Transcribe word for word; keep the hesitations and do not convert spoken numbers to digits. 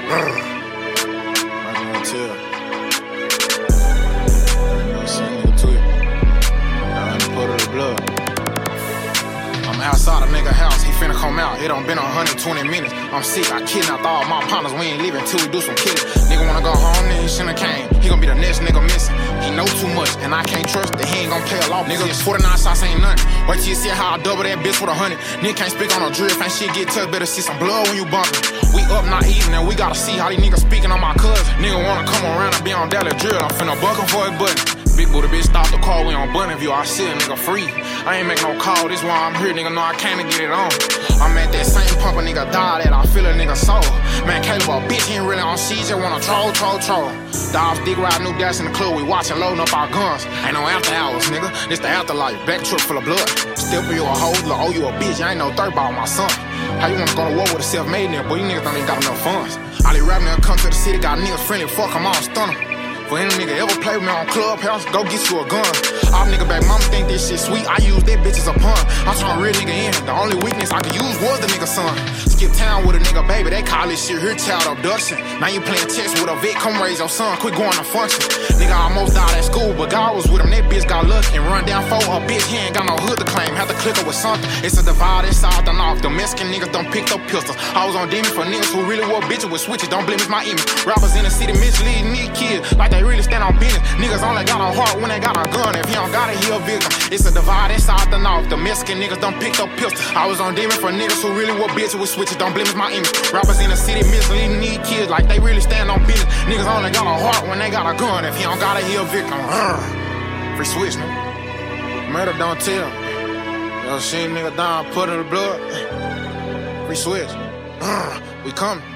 Right on the tail. I seen nigga tweet. I done put her the blood. I'm outside a nigga house, he finna come out. It done been one hundred twenty minutes. I'm sick, I kidnapped all my partners. We ain't leaving till we do some killing. Nigga wanna go home, then he shouldn't came. He gon' be the next nigga missing. He know too much, and I can't trust that he ain't gon' play along. Nigga, forty-nine shots ain't nothing. Wait till you see how I double that bitch with a hundred. Nigga can't speak on no drift, ain't shit get touched. Better see some blood when you bumpin'. We up, not even, and we gotta see how these niggas speaking on my cousin. Nigga wanna come around and be on Dallas drill. I'm finna buck him for his button. Big booty bitch stop the car, we on button view. I see a nigga free. I ain't make no call, this why I'm here, nigga know I came to get it on. I'm at that same pump a nigga died at, I feel a nigga soul. Man, Caleb a bitch, he ain't really on C, just wanna troll, troll, troll. Dogs dick ride, new dash in the club, we watchin', loading up our guns. Ain't no after hours, nigga, this the afterlife, back truck full of blood. Still for you a hoe, look, oh you a bitch, I ain't no third ball, my son. How you wanna go to war with a self-made nigga, boy, you niggas don't even got enough funds. All these rap niggas come to the city, got niggas friendly, fuck them all, stun them. For any nigga ever play with me on Clubhouse, go get you a gun. All nigga back mama think this shit sweet, I use that bitch as a pun. I turn real nigga in, the only weakness I could use was the nigga son. Skip town with a nigga baby, they call this shit here child abduction. Now you playing chess with a vet, come raise your son, quit going to function. Nigga almost died at school, but God was with him, that bitch got lucky. And run down for a bitch, he ain't got no hood to claim, had to click her with something. It's a divide inside the north, the Mexican niggas done picked up pistols. I was on demon for niggas who really were bitches with switches, don't blame it's my image. Rappers in the city misleading these kids, like they really stand on business. Niggas only got a heart when they got a gun. If he don't got it, he a victim. It's a divide inside the north. The Mexican niggas done picked up pistols. I was on demon for niggas who really were bitches with switches. Don't blame it's my image. Rappers in the city misleading these kids like they really stand on business. Niggas only got a heart when they got a gun. If he don't got it, he a victim. Urgh. Free switch, nigga. Murder don't tell. Yo, shit, nigga down, put in the blood. Free switch. Urgh. We coming.